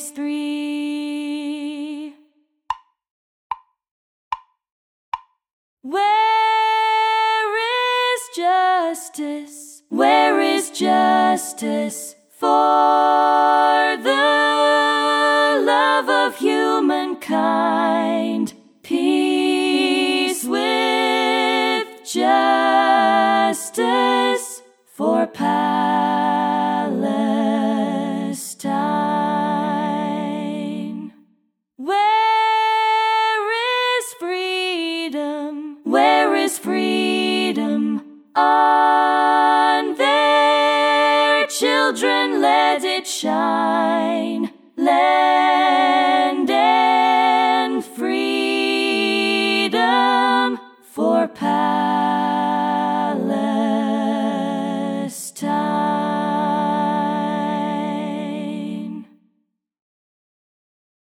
Boys 3. Where is justice? Where is justice for the love of humankind? Peace with justice for Palestine. Where is freedom? Where is freedom? On their children let it shine. Let